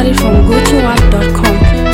exclusively from GoToWap.com.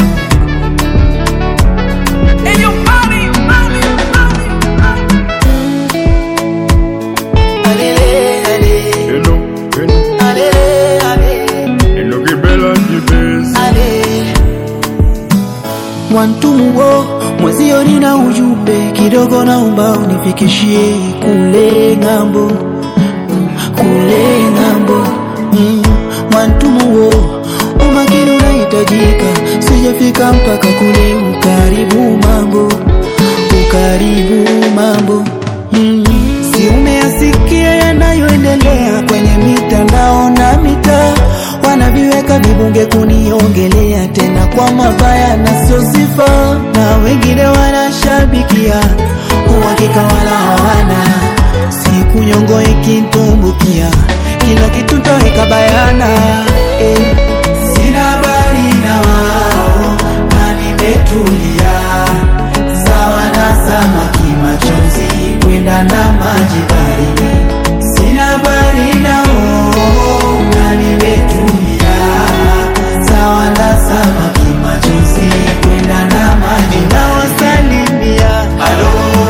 Mwantumu mwezio nina ujumbe kidogo naomba unifikishie kule ngambo, kule ngambo. Mwantumu umakini unahitajika, sijafika mpaka kule. Ukaribu mambo, ukaribu mambo. Si umeyasikia yanayoendelea kwenye mitandao na mitaa? Wanaviweka vibunge kuniongelea tena kwa mabaya na sio sifa, na wengine wanashabikia uhakika wala hawana. Siku nyongo ikitumbukia kila kitu taweka bayana. Sina habari na wao na nimetulia, sawa na samaki machozi kwenda na maji baridi. Sina habari na wao na nimetulia, sawa na samaki machozi kwenda na maji. Na wasalimia halo,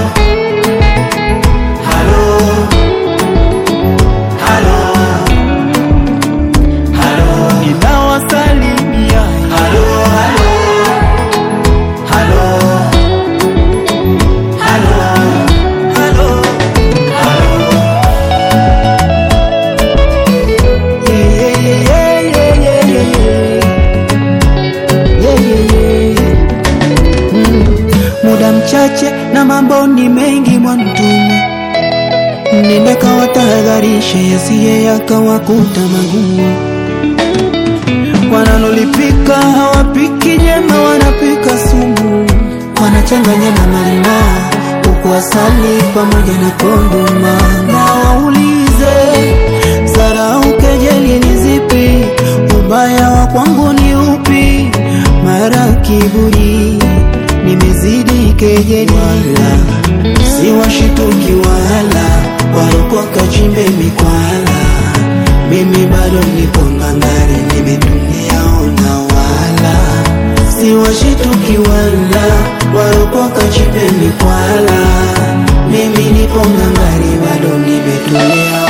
halo, halo, halo. Ninawasalimia halo, halo, halo, halo, halo, halo. Muda mchache na mambo ni mengi Mwantumu, nenda kawatahadharishe yasiye yakawakuta magumu. Wanalolipika hawapiki jema, wanapika sumu. Wanachanganya na marima huku asali pamoja na kondoma. Na waulize zarau kejeli ni zipi, ubaya wa kwangu ni upi? Mara kiburi nimezidi kejeli, wala siwashituki wala warokoka chimbe mikwala. Mimi bado nipo ngangari, nimetulia ona wala siwashituki wala warokoka chimbe mikwala. Mimi nipo ngangari, bado nimetulia